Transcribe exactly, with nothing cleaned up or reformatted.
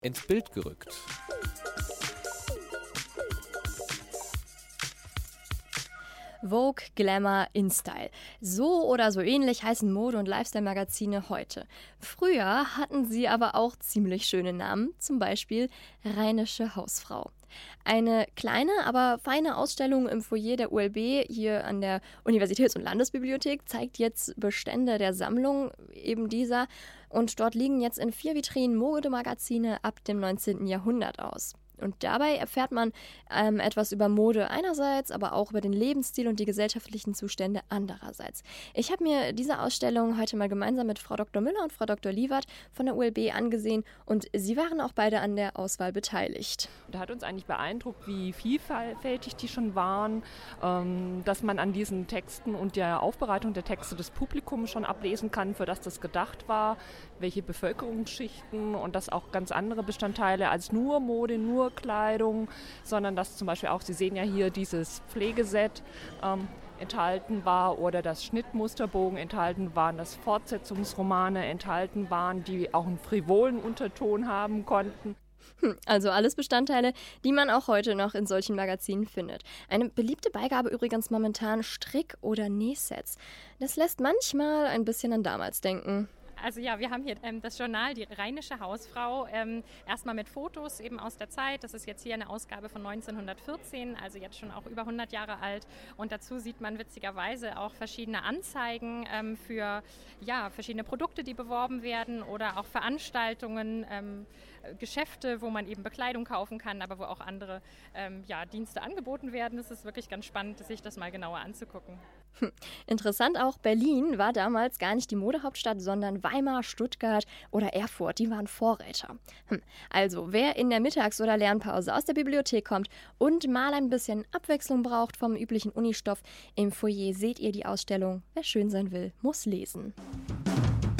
ins Bild gerückt. Vogue, Glamour, InStyle. So oder so ähnlich heißen Mode- und Lifestyle-Magazine heute. Früher hatten sie aber auch ziemlich schöne Namen, zum Beispiel Rheinische Hausfrau. Eine kleine, aber feine Ausstellung im Foyer der U L B hier an der Universitäts- und Landesbibliothek zeigt jetzt Bestände der Sammlung eben dieser. Und dort liegen jetzt in vier Vitrinen Modemagazine ab dem neunzehnten Jahrhundert aus. Und dabei erfährt man ähm, etwas über Mode einerseits, aber auch über den Lebensstil und die gesellschaftlichen Zustände andererseits. Ich habe mir diese Ausstellung heute mal gemeinsam mit Frau Doktor Müller und Frau Doktor Liewert von der U L B angesehen und sie waren auch beide an der Auswahl beteiligt. Da hat uns eigentlich beeindruckt, wie vielfältig die schon waren, ähm, dass man an diesen Texten und der Aufbereitung der Texte des Publikums schon ablesen kann, für das das gedacht war, welche Bevölkerungsschichten und dass auch ganz andere Bestandteile als nur Mode, nur Kleidung, sondern dass zum Beispiel auch, Sie sehen ja hier dieses Pflegeset ähm, enthalten war oder das Schnittmusterbogen enthalten waren, dass Fortsetzungsromane enthalten waren, die auch einen frivolen Unterton haben konnten. Also alles Bestandteile, die man auch heute noch in solchen Magazinen findet. Eine beliebte Beigabe übrigens momentan Strick- oder Nähsets. Das lässt manchmal ein bisschen an damals denken. Also ja, wir haben hier ähm, das Journal Die Rheinische Hausfrau, ähm, erstmal mit Fotos eben aus der Zeit. Das ist jetzt hier eine Ausgabe von neunzehnhundertvierzehn, also jetzt schon auch über hundert Jahre alt. Und dazu sieht man witzigerweise auch verschiedene Anzeigen ähm, für ja, verschiedene Produkte, die beworben werden oder auch Veranstaltungen, ähm, Geschäfte, wo man eben Bekleidung kaufen kann, aber wo auch andere ähm, ja, Dienste angeboten werden. Es ist wirklich ganz spannend, sich das mal genauer anzugucken. Hm. Interessant auch, Berlin war damals gar nicht die Modehauptstadt, sondern Weimar, Stuttgart oder Erfurt. Die waren Vorreiter. Hm. Also, wer in der Mittags- oder Lernpause aus der Bibliothek kommt und mal ein bisschen Abwechslung braucht vom üblichen Unistoff, im Foyer seht ihr die Ausstellung Wer schön sein will, muss lesen.